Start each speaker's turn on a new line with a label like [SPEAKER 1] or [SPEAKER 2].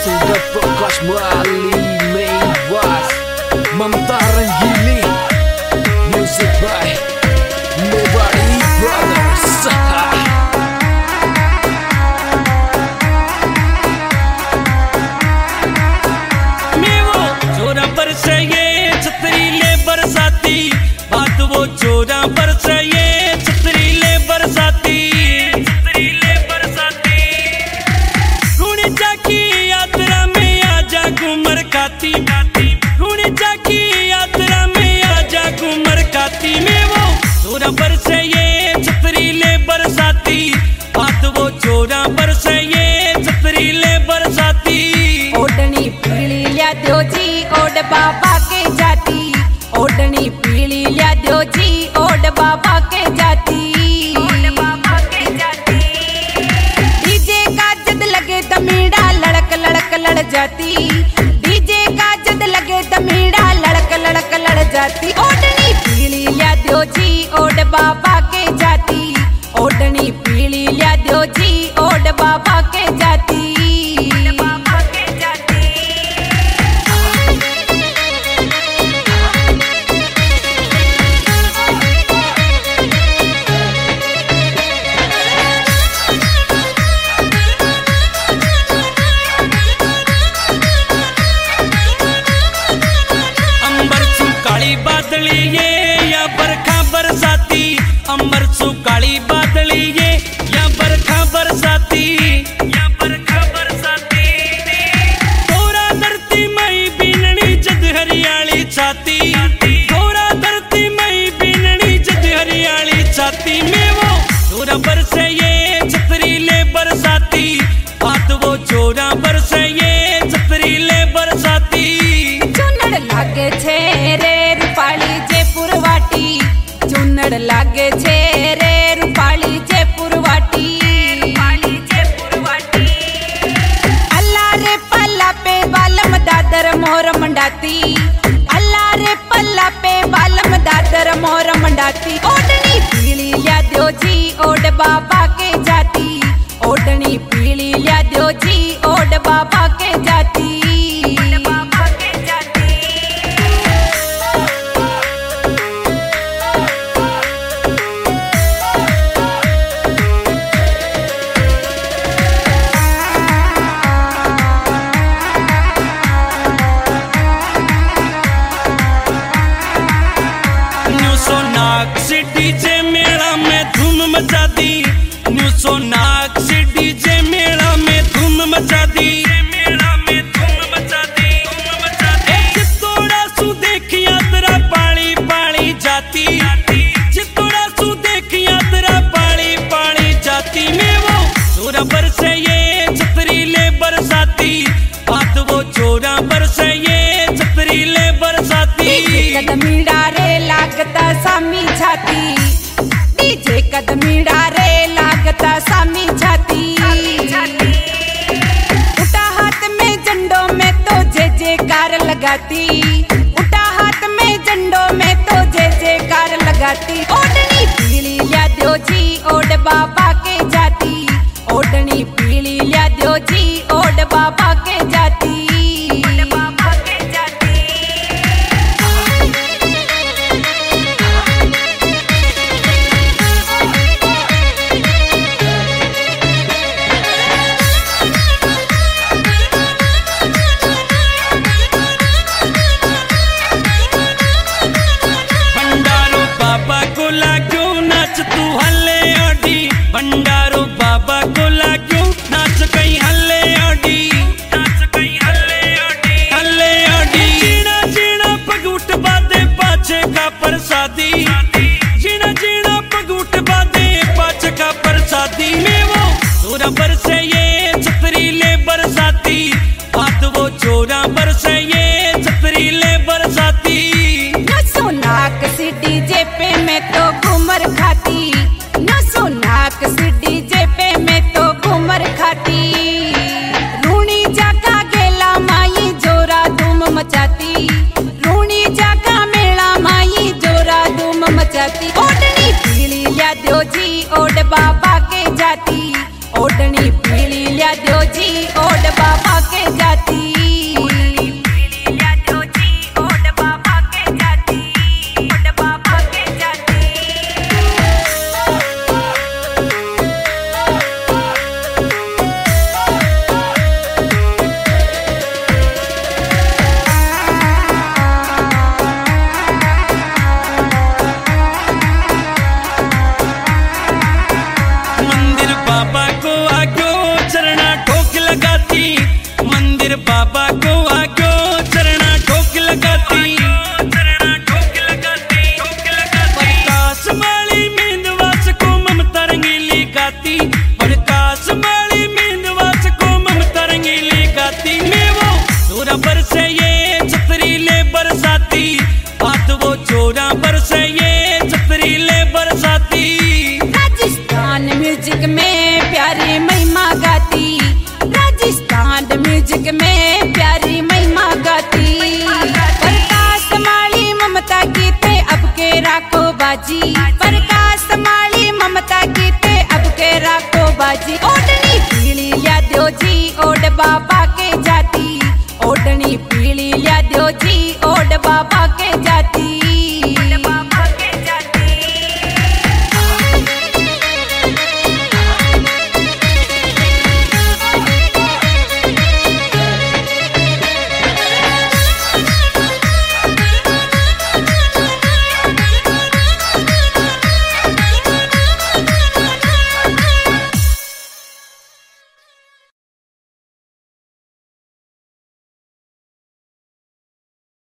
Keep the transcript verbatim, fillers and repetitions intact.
[SPEAKER 1] sudah Prakash Mali Mewas Mamta Ranggili Music by Mewari Brothers.
[SPEAKER 2] मेवो जोरा बरसे ये छतरीले बरसाती बात वो जोरा बरसे ये छतरीले बरसाती छतरीले बरसाती रूणी जाकी यात्रा में आजा घूमर खाती रूणी जाकी यात्रा में आजा घूमर खाती मेवो जोरा बरसे ये छतरीले बरसाती बात वो जोरा बरसे ये छतरीले बरसाती
[SPEAKER 3] ओढ़नी पीली लिया दो जी ओढ़ बाबा के जाती ओढ़नी पीली लिया दो जी ओढ़ बाबा के जाती डीजे का जद लगे तमीड़ा लड़क लड़क लड़ जाती डीजे का जद लगे तमीड़ा लड़क लड़क लड़ जाती ओढ़नी पीली लिया दो जी ओढ़ बाबा के जाती ओढ़नी पीली लिया दो जी ओढ़ बाबा के जाती
[SPEAKER 2] बादली ये या बरखा बरसाती अमर सु काली बादली ये या बरखा बरसाती या बरखा बरसाती थोड़ा धरती मई बीननी जद हरियाली छाती थोड़ा धरती मई बीननी जद हरियाली छाती में वो जोरा बरसे ये छतरीले बरसाती बात वो जोरा बरसे ये छतरीले बरसाती
[SPEAKER 3] चुनड़ लागे छे रे रूपाली जयपुर वाटी चुनड़ लागे छे रे रूपाली जयपुर वाटी अल्लाह रे पल्ला पे बालम दादर मोर मंडाती अल्लाह रे पल्ला पे बालम दादर मोर मंडाती ओढ़नी पीली लिया दो जी ओढ़ बाबा के जाती ओढ़नी पीली लिया दो जी ओढ़ बाबा के जाती
[SPEAKER 2] सोनाक्षी डीजे मेला में धूम मचा दी न्यू सोनाक्षी डीजे मेला में धूम मचा दी मेला में धूम मचा दी धूम मचा दी चित्तोड़ा सु देखिया तेरा पानी पानी जाती चित्तोड़ा सु देखिया तेरा पानी पानी जाती में वो जोरा बरसे ये छतरीले बरसाती बात वो जोरा बरसे ये छतरीले बरसाती
[SPEAKER 3] कदमीड़ा रे लागता सामी छाती डीजे कदमीड़ा रे लागता सामी छाती उठा हाथ में झंडों में तो जय जयकार लगाती उठा हाथ में झंडों में तो जय जयकार लगाती ओढ़नी पीली लिया दो जी ओढ़ बाबा के जाती ओढ़नी पीली लिया दो जी ओढ़ बाबा के जाती
[SPEAKER 2] भंडारो बाबा को लागो नाच तू हले ओडी भंडारो
[SPEAKER 3] म्यूजिक में प्यारी महिमा गाती। प्रकाश माली ममता गीते अब के राखो बाजी, प्रकाश माली ममता गीते अब के राखो बाजी। ओढ़नी पीली लिया दो जी ओढ़ बाबा